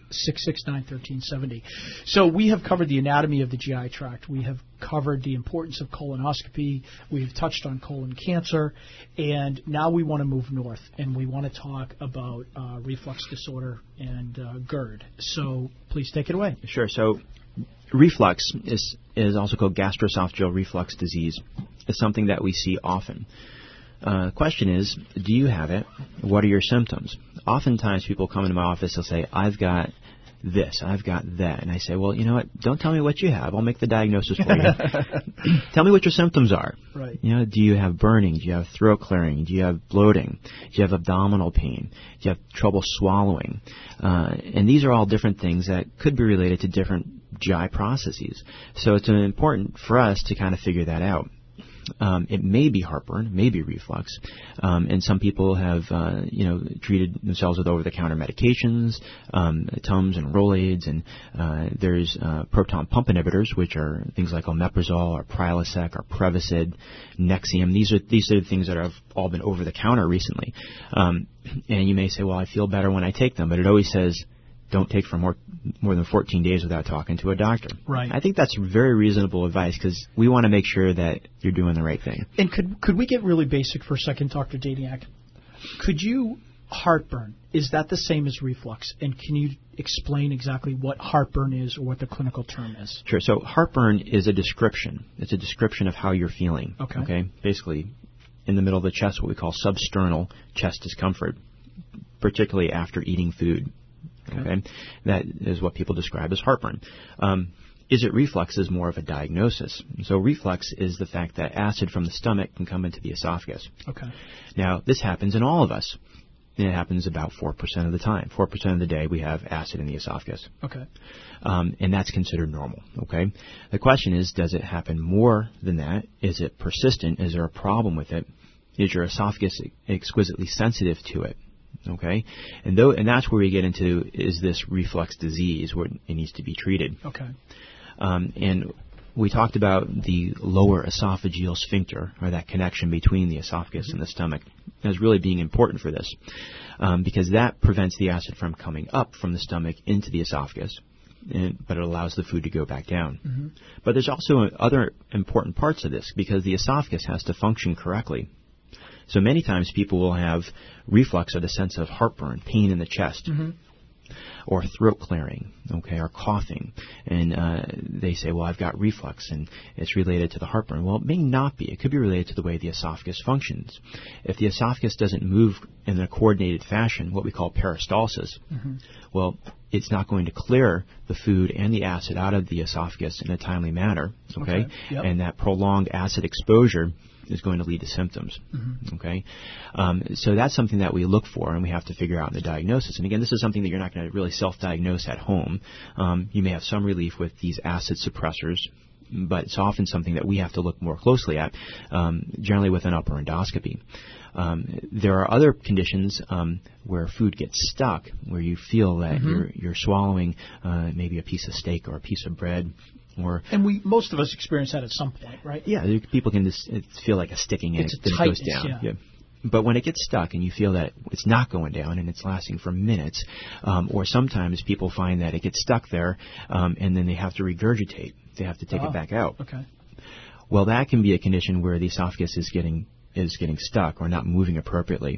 669-1370. So we have covered the anatomy of the GI tract. We have covered the importance of colonoscopy. We've touched on colon cancer. And now we want to move north, and we want to talk about reflux disorder and GERD. So please take it away. Sure. So reflux is also called gastroesophageal reflux disease. It's something that we see often. The question is, do you have it? What are your symptoms? Oftentimes people come into my office, they'll say, I've got this, I've got that. And I say, well, you know what? Don't tell me what you have. I'll make the diagnosis for you. Tell me what your symptoms are. Right. You know, do you have burning? Do you have throat clearing? Do you have bloating? Do you have abdominal pain? Do you have trouble swallowing? And these are all different things that could be related to different GI processes. So it's important for us to kind of figure that out. It may be heartburn, it may be reflux, and some people have, treated themselves with over-the-counter medications, Tums and Rolaids, and there's proton pump inhibitors, which are things like omeprazole or Prilosec or Prevacid, Nexium. These are the things that have all been over-the-counter recently. And you may say, well, I feel better when I take them, but it always says, don't take for more than 14 days without talking to a doctor. Right. I think that's very reasonable advice because we want to make sure that you're doing the right thing. And could we get really basic for a second, Dr. Daniak? Heartburn, is that the same as reflux? And can you explain exactly what heartburn is or what the clinical term is? Sure. So heartburn is a description. It's a description of how you're feeling. Okay. Basically, in the middle of the chest, what we call substernal chest discomfort, particularly after eating food. Okay. That is what people describe as heartburn. Is it reflux is more of a diagnosis. So reflux is the fact that acid from the stomach can come into the esophagus. Okay. Now, this happens in all of us. And it happens about 4% of the time. 4% of the day we have acid in the esophagus. Okay. And that's considered normal. Okay. The question is, does it happen more than that? Is it persistent? Is there a problem with it? Is your esophagus exquisitely sensitive to it? Okay, and that's where we get into, is this reflux disease where it needs to be treated. Okay. And we talked about the lower esophageal sphincter, or that connection between the esophagus and the stomach, as really being important for this, because that prevents the acid from coming up from the stomach into the esophagus, but it allows the food to go back down. Mm-hmm. But there's also other important parts of this, because the esophagus has to function correctly. So many times people will have reflux or the sense of heartburn, pain in the chest, or throat clearing, okay, or coughing. And they say, well, I've got reflux, and it's related to the heartburn. Well, it may not be. It could be related to the way the esophagus functions. If the esophagus doesn't move in a coordinated fashion, what we call peristalsis, well, it's not going to clear the food and the acid out of the esophagus in a timely manner, okay? Yep. And that prolonged acid exposure is going to lead to symptoms. Mm-hmm. Okay, so that's something that we look for, and we have to figure out in the diagnosis. And again, this is something that you're not going to really self-diagnose at home. You may have some relief with these acid suppressors, but it's often something that we have to look more closely at, generally with an upper endoscopy. There are other conditions where food gets stuck, where you feel that you're swallowing maybe a piece of steak or a piece of bread. And most of us experience that at some point, right? Yeah, people can just feel like a sticking and it goes down. Yeah. But when it gets stuck and you feel that it's not going down and it's lasting for minutes, or sometimes people find that it gets stuck there and then they have to regurgitate. They have to take it back out. Okay. Well, that can be a condition where the esophagus is getting stuck or not moving appropriately.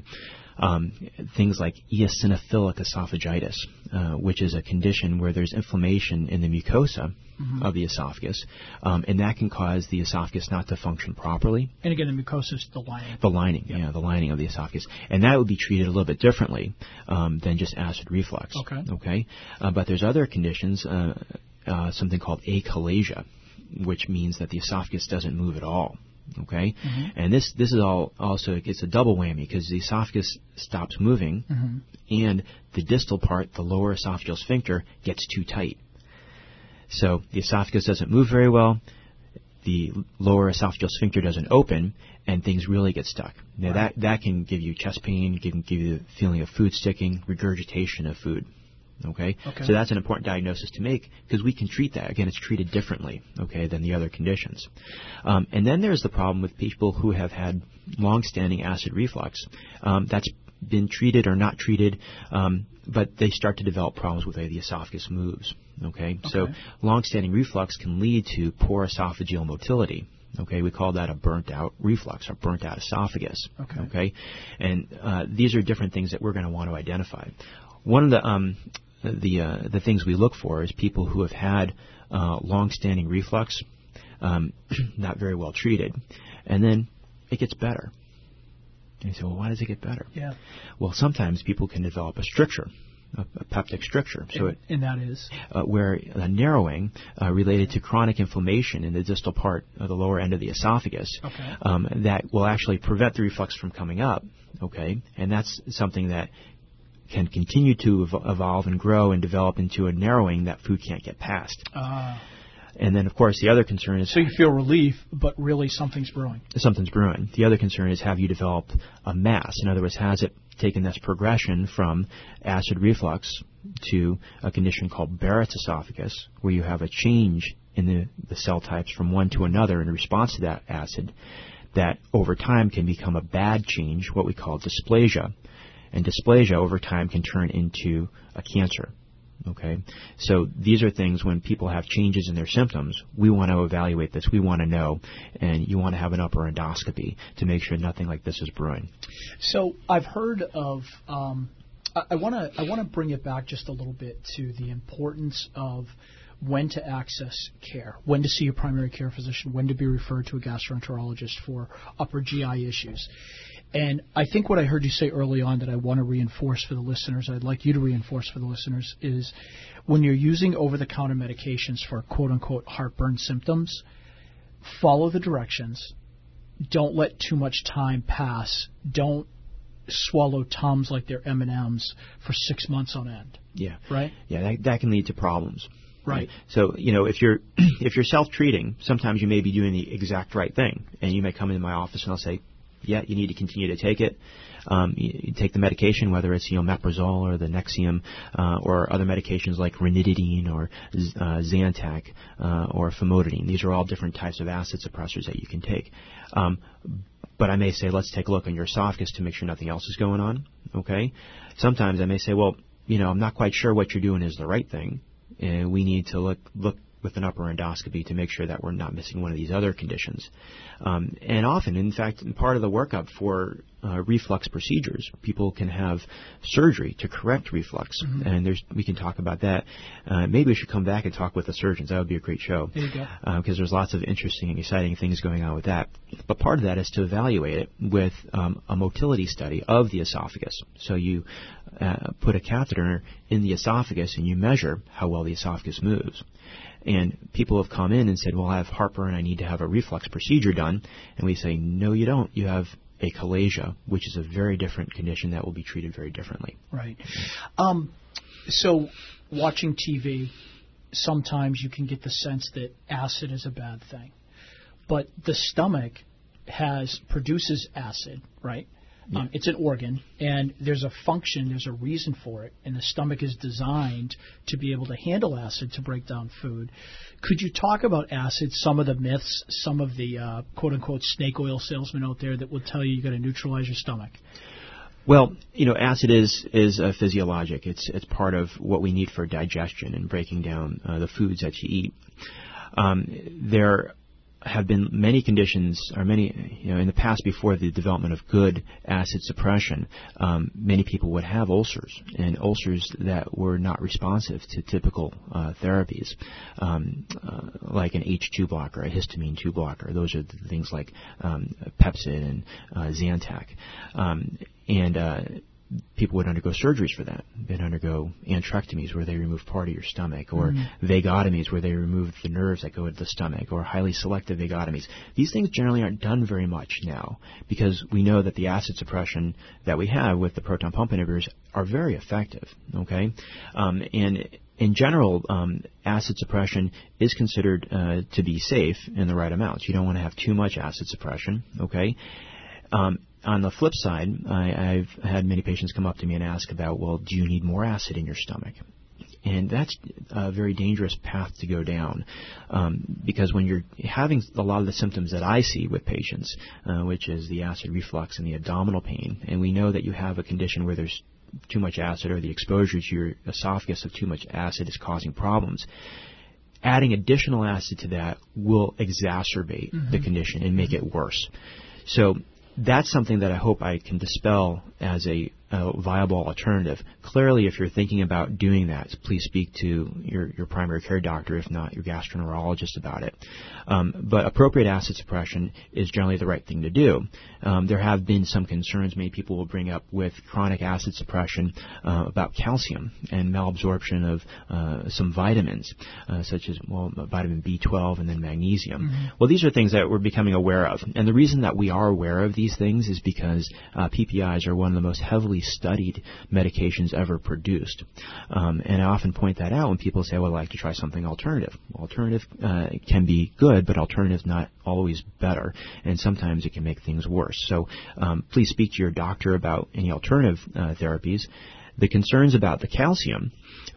Things like eosinophilic esophagitis, which is a condition where there's inflammation in the mucosa of the esophagus, and that can cause the esophagus not to function properly. And again, the mucosa is the lining. The lining, the lining of the esophagus. And that would be treated a little bit differently than just acid reflux. Okay. But there's other conditions, something called achalasia, which means that the esophagus doesn't move at all. Okay, and this is also it's a double whammy because the esophagus stops moving, and the distal part, the lower esophageal sphincter, gets too tight. So the esophagus doesn't move very well. The lower esophageal sphincter doesn't open, and things really get stuck. Now that can give you chest pain, can give you the feeling of food sticking, regurgitation of food. Okay, so that's an important diagnosis to make because we can treat that. Again, it's treated differently, than the other conditions. And then there's the problem with people who have had long-standing acid reflux. That's been treated or not treated, but they start to develop problems with the way the esophagus moves. Okay, so long-standing reflux can lead to poor esophageal motility. Okay, we call that a burnt-out reflux or burnt-out esophagus. Okay, and these are different things that we're going to want to identify. One of the things we look for is people who have had long-standing reflux, not very well treated, and then it gets better. And you say, well, why does it get better? Yeah. Well, sometimes people can develop a stricture, a peptic stricture. So and that is? Where a narrowing related to chronic inflammation in the distal part of the lower end of the esophagus that will actually prevent the reflux from coming up. Okay, and that's something that can continue to evolve and grow and develop into a narrowing that food can't get past. And then, of course, the other concern is... So you feel relief, but really something's brewing. Something's brewing. The other concern is, have you developed a mass? In other words, has it taken this progression from acid reflux to a condition called Barrett's esophagus, where you have a change in the cell types from one to another in response to that acid, that over time can become a bad change, what we call dysplasia. And dysplasia over time can turn into a cancer. Okay, so these are things when people have changes in their symptoms, we want to evaluate this. We want to know, and you want to have an upper endoscopy to make sure nothing like this is brewing. So I've heard of. I want to bring it back just a little bit to the importance of when to access care, when to see a primary care physician, when to be referred to a gastroenterologist for upper GI issues. And I think what I heard you say early on that I want to reinforce for the listeners, I'd like you to reinforce for the listeners, is when you're using over-the-counter medications for quote-unquote heartburn symptoms, follow the directions. Don't let too much time pass. Don't swallow Tums like they're M&Ms for 6 months on end. Yeah. Right? Yeah, that can lead to problems. Right. So, if you're self-treating, sometimes you may be doing the exact right thing. And you may come into my office and I'll say, yeah, you need to continue to take it. You take the medication, whether it's omeprazole or the Nexium or other medications like ranitidine or Zantac or famotidine. These are all different types of acid suppressors that you can take. But I may say, let's take a look on your esophagus to make sure nothing else is going on. Okay. Sometimes I may say, well, I'm not quite sure what you're doing is the right thing, and we need to look with an upper endoscopy to make sure that we're not missing one of these other conditions. And often, in fact, part of the workup for reflux procedures. People can have surgery to correct reflux, and we can talk about that. Maybe we should come back and talk with the surgeons. That would be a great show. There you go. Because there's lots of interesting and exciting things going on with that. But part of that is to evaluate it with a motility study of the esophagus. So you put a catheter in the esophagus and you measure how well the esophagus moves. And people have come in and said, well, I have heartburn, I need to have a reflux procedure done. And we say, no, you don't. You have achalasia, which is a very different condition that will be treated very differently. Right. So watching TV, sometimes you can get the sense that acid is a bad thing. But the stomach produces acid, right? Yeah. It's an organ, and there's a function, there's a reason for it, and the stomach is designed to be able to handle acid to break down food. Could you talk about acid, some of the myths, some of the quote-unquote snake oil salesmen out there that will tell you got to neutralize your stomach? Well, acid is physiologic. It's part of what we need for digestion and breaking down the foods that you eat. There have been many conditions, or in the past before the development of good acid suppression, many people would have ulcers, and ulcers that were not responsive to typical therapies, like an H2 blocker, a histamine 2 blocker. Those are the things like Pepcid and Zantac. People would undergo surgeries for that. They'd undergo antrectomies where they remove part of your stomach, or vagotomies where they remove the nerves that go to the stomach, or highly selective vagotomies. These things generally aren't done very much now because we know that the acid suppression that we have with the proton pump inhibitors are very effective, okay? And in general, acid suppression is considered to be safe in the right amounts. You don't want to have too much acid suppression, okay? On the flip side, I've had many patients come up to me and ask about, well, do you need more acid in your stomach? And that's a very dangerous path to go down, because when you're having a lot of the symptoms that I see with patients, which is the acid reflux and the abdominal pain, and we know that you have a condition where there's too much acid, or the exposure to your esophagus of too much acid is causing problems, adding additional acid to that will exacerbate the condition and make it worse. So that's something that I hope I can dispel as a viable alternative. Clearly, if you're thinking about doing that, please speak to your primary care doctor, if not your gastroenterologist, about it. But appropriate acid suppression is generally the right thing to do. There have been some concerns many people will bring up with chronic acid suppression about calcium and malabsorption of some vitamins, such as vitamin B12 and then magnesium. Well, these are things that we're becoming aware of. And the reason that we are aware of these things is because PPIs are one of the most heavily studied medications ever produced. And I often point that out when people say, well, I'd like to try something alternative. Well, alternative can be good, but alternative's not always better, and sometimes it can make things worse. So please speak to your doctor about any alternative therapies. The concerns about the calcium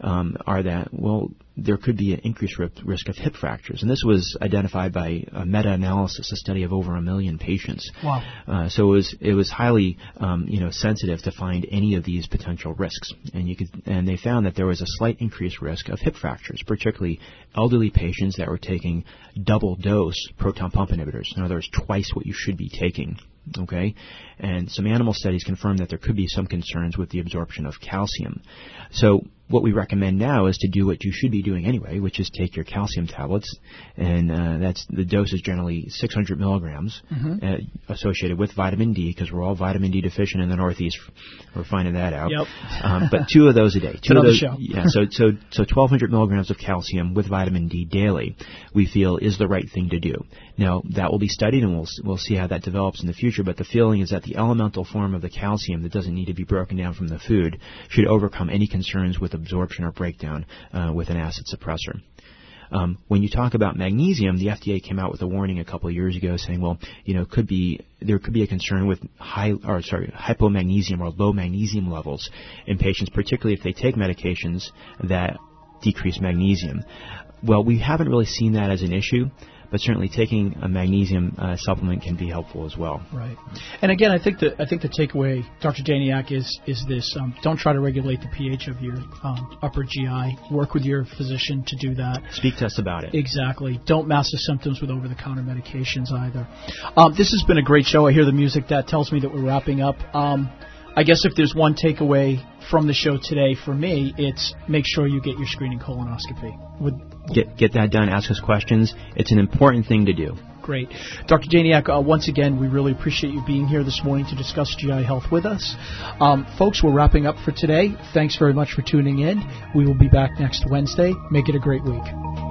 are that, well, there could be an increased risk of hip fractures. And this was identified by a meta-analysis, a study of over 1 million patients. Wow. So it was highly sensitive to find any of these potential risks. And they found that there was a slight increased risk of hip fractures, particularly elderly patients that were taking double dose proton pump inhibitors. In other words, twice what you should be taking. Okay, and some animal studies confirm that there could be some concerns with the absorption of calcium. So what we recommend now is to do what you should be doing anyway, which is take your calcium tablets, and that's the dose is generally 600 milligrams associated with vitamin D, because we're all vitamin D deficient in the Northeast. We're finding that out. Yep. But 2 of those a day. Show. Yeah. So 1,200 milligrams of calcium with vitamin D daily, we feel is the right thing to do. Now that will be studied, and we'll see how that develops in the future. But the feeling is that the elemental form of the calcium that doesn't need to be broken down from the food should overcome any concerns with absorption or breakdown with an acid suppressor. When you talk about magnesium, the FDA came out with a warning a couple of years ago saying, well, there could be a concern with hypomagnesemia or low magnesium levels in patients, particularly if they take medications that decrease magnesium. Well, we haven't really seen that as an issue, but certainly taking a magnesium supplement can be helpful as well. Right. And again, I think the takeaway, Dr. Daniak, is this: don't try to regulate the pH of your upper GI. Work with your physician to do that. Speak to us about it. Exactly. Don't mask the symptoms with over-the-counter medications either. This has been a great show. I hear the music. That tells me that we're wrapping up. I guess if there's one takeaway from the show today for me, it's make sure you get your screening colonoscopy. Get that done. Ask us questions. It's an important thing to do. Great. Dr. Daniak, once again, we really appreciate you being here this morning to discuss GI health with us. Folks, we're wrapping up for today. Thanks very much for tuning in. We will be back next Wednesday. Make it a great week.